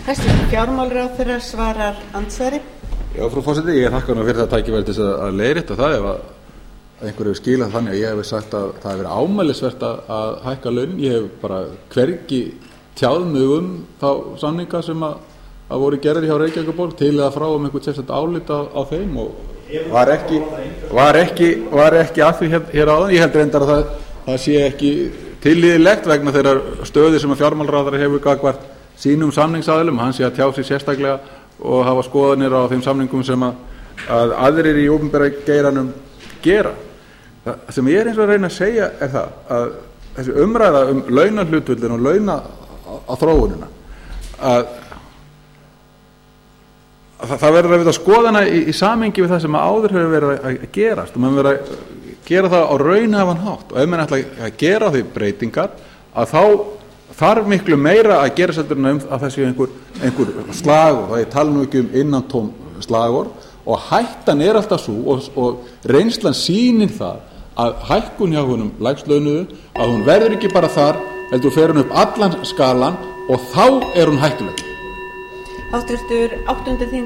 Hæstvirtur fjármálaráðherra svarar andsvari. Já, frú forseti, ég þakka nú fyrir það tækifæri til að leiðrétta það ef að einhverju hefur skilað þannig að ég hef sagt að það hefur verið ámælisvert að hækka laun. Ég hef bara hvergi tjáð mig þá samninga sem að voru gerðir hjá Reykjavíkurborg til eða frá einhvern sérstakt álit á þeim og var ekki að því hér áðan. Ég held reyndar að það sé ekki tilhlýðilegt vegna þeirrar stöðu sem að fjármálaráðherra hefur gagnvart sínum samningsaðilum. Hann sé að tjá sig sérstaklega og hafa skoðanir á þeim samningum sem að aðrir í opinbera geiranum gera. Það sem ég er eins og að reyna að segja er það að þessi umræða launahlutföllin og launa á þróunina að það verður að vita skoðana í samhengi við það sem áður hefur verið að gerast og maður verður að gera það á raunhæfan hátt og ef maður ætla að gera því breytingar að þá þarf miklu meira að gera seldur en að það sé einhver slagur, það ég tala nú ekki innantóm slagur og hættan er alltaf svo og reynslan sýnir það að hækkun hjá honum lægstlaunuðu að hún verður ekki bara þar heldur fer hún upp allan skalan og þá er hún hættuleg. Háttvirtur 8. þingmaður